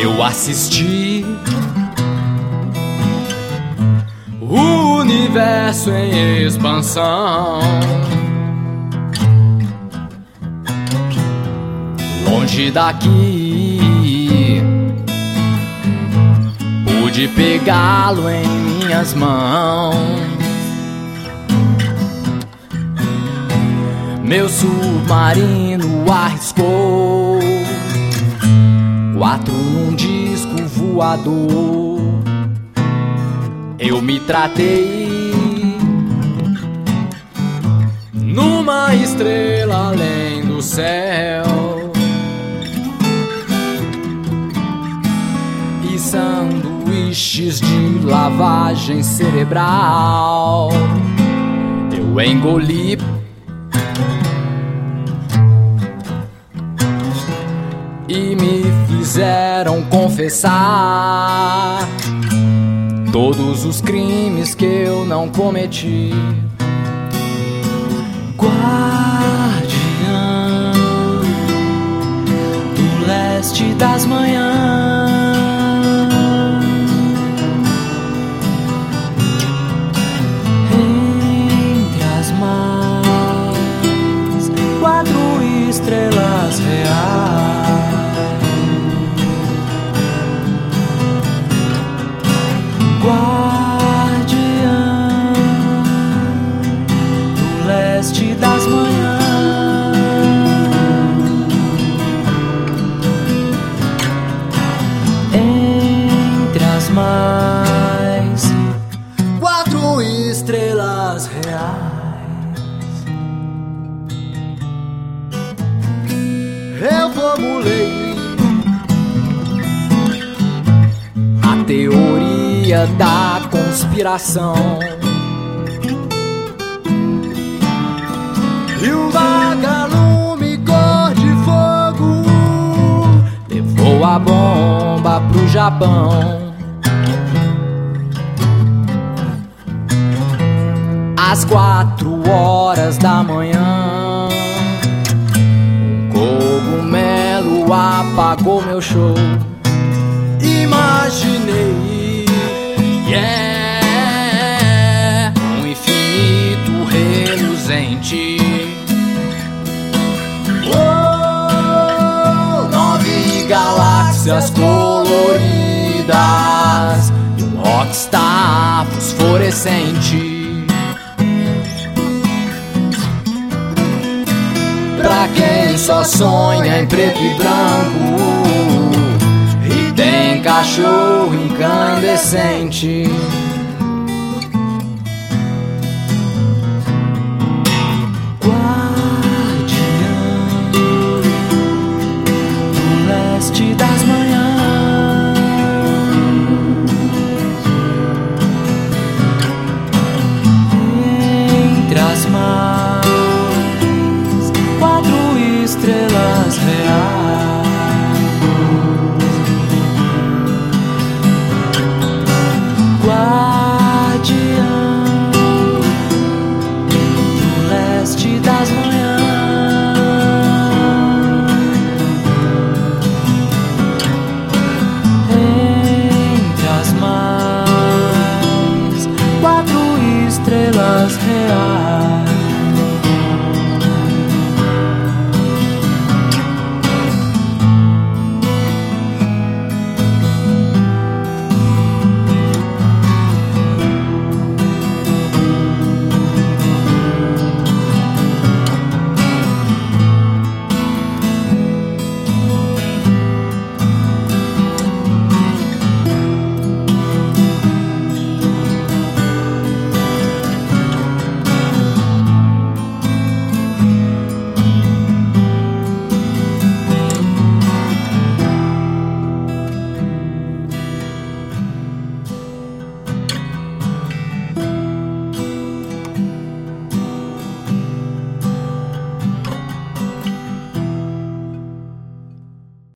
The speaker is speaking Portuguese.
Eu assisti o universo em expansão, longe daqui, pude pegá-lo em minhas mãos. Meu submarino arriscou 4 num disco voador. Eu me tratei numa estrela além do céu, e sanduíches de lavagem cerebral eu engoli. E me fizeram confessar todos os crimes que eu não cometi. Guardião do leste das manhãs, entre as mais 4 estrelas reais. Guardião do leste das manhãs, entre as mais 4 estrelas reais. Eu formulei a teoria da conspiração, e um vagalume cor de fogo levou a bomba pro Japão. Às 4 horas da manhã, um cogumelo apagou meu show. Imaginei, um infinito reluzente, 9 galáxias coloridas e um rockstar fosforescente. Pra quem só sonha em preto e branco, tem cachorro incandescente.